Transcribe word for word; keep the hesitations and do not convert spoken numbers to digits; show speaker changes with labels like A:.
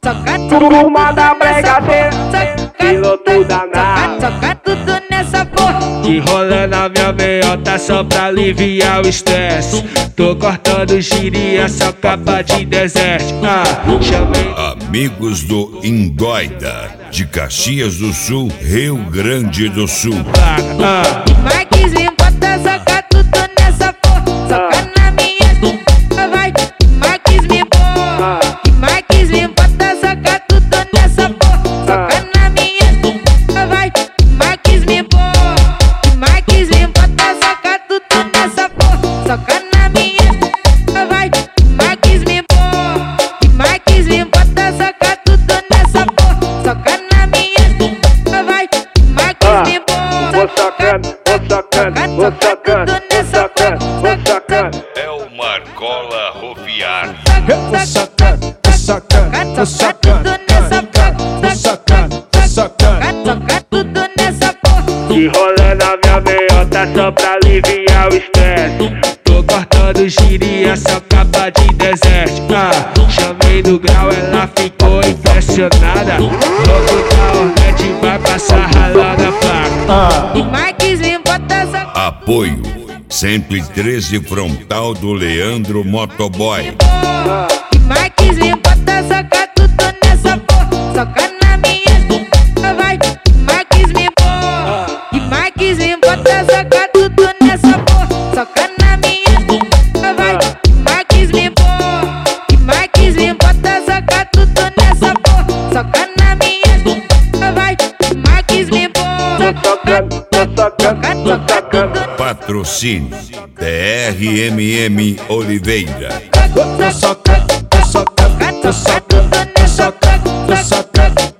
A: Turma da bregadeira, piloto danado.
B: Soca tudo nessa porra.
C: Que rola na minha meiota só pra aliviar o estresse. Tô cortando giria, só capa de deserto. Ah, chamei
D: Amigos do Indóida, de Caxias do Sul, Rio Grande do Sul.
C: ah,
B: Marques me bota, soca tudo nessa porra. Soca na minha boca, vai. Marques me bota. Marques me bota, soca tudo nessa porra. Soca na minha boca, vai. Marques me bota. Marques me bota, soca tudo nessa porra. Soca na minha boca, vai. Marques me bota. Marques me bota, soca tudo nessa porra. Soca na minha boca, vai. Marques me bota.
A: Vou sacando, vou sacando, vou sacando, vou sacando, vou sacando.
D: É o Marcola Roviar.
C: vou sacando, vou sacando, vou sacando, vou sacando, vou sacando.
B: Soca tudo nessa porra.
A: Que rola na minha meiota só pra aliviar o estresse.
C: Tô cortando giria, só capa de deserto. Ah, chamei no grau, ela ficou impressionada. Logo da Hornet vai passar ralada pra.
B: E Marques me bota, soca.
D: Apoio sempre treze frontal do Leandro Motoboy.
B: E Marques me bota, soca tudo nessa porra. Soca na minha boca, vai. Marques me bota. E Marques me bota, soca tudo nessa porra. Soca na minha boca, vai. Marques me bota. E Marques me bota, soca tudo nessa porra. Soca na minha boca, vai. Marques me
A: Vou
B: bota.
A: sacando, vou sacando, vou sacando.
D: Patrocínio D R M M Oliveira.
C: Vou sacando, vou sacando, vou sacando, vou sacando, vou sacando.